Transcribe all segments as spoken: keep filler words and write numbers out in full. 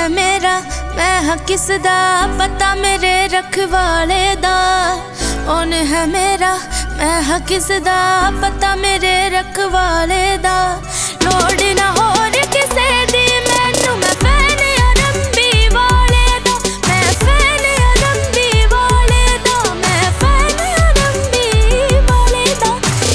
मेरा मैं हाँ किसदा पता मेरे रखवाले दा। कौन है मेरा मैं हाँ किसदा पता मेरे रखवाले दा। लोड़ ना होर किसे दी मैनू मैं फैन अरंबी वाले दा। मैं फैन अरंबी वाले दा। मैं फैन अरंबी वाले दा।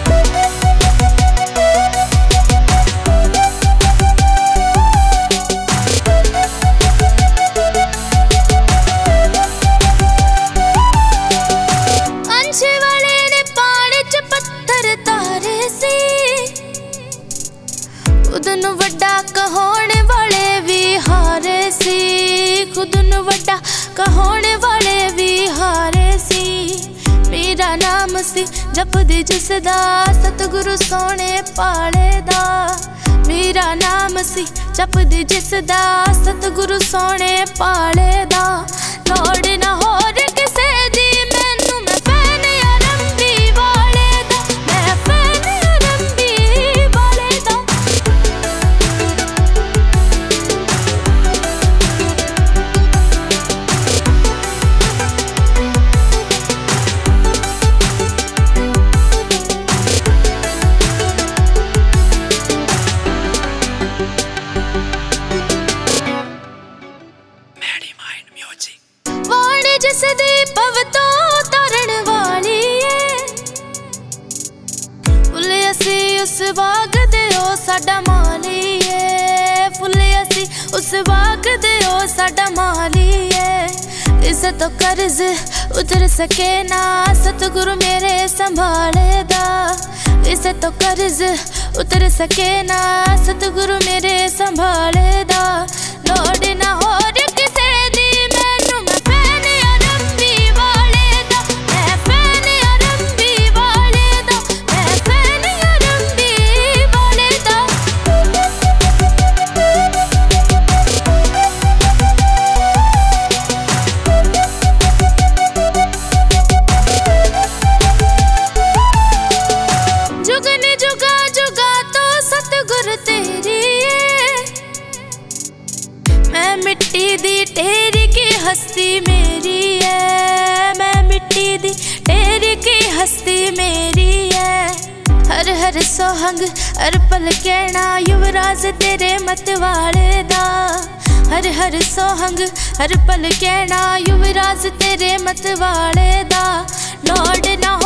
खुद नू वड्डा कहोने वाले भी हारे सी। खुद नू वड्डा कहोने वाले भी हारे सी। मेरा नाम सी जपदी जिसदा सतगुरु सोने पाले दा। मेरा नाम सी जपदी जिसदा सतगुरु सोने पाले दा। लोड़ ना होर किसे दी मैनू मैं फैन अरंबी वाले दा। मैं फैन अरंबी वाले दा। वाणी जिसदी पवतो तरन वाली है। फुल असी उस बाग दे ओ साडा माली है। फुल असी उस बाग दे ओ साडा माली है। इस तो कर्ज उतर सके ना सतगुरु मेरे संभाले दा। इस तो कर्ज उतर सके ना सतगुरु मेरे संभाले दा। लोड़ ना होर किसे दी मैनू मैं फैन अरंबी वाले दा। मैं फैन अरंबी वाले दा। मैं फैन अरंबी वाले दा। जुगने जुगा जुगा तो सतगुरु तेरी है। मैं मिट्टी दी ढेरी की हस्ती मेरी है। मैं मिट्टी दी ढेरी की हस्ती मेरी है। हर हर सोहंग हर पल कहना युवराज तेरे मतवाले दा। हर हर सोहंग हर पल कहना युवराज तेरे मतवाले दा। लोड़ ना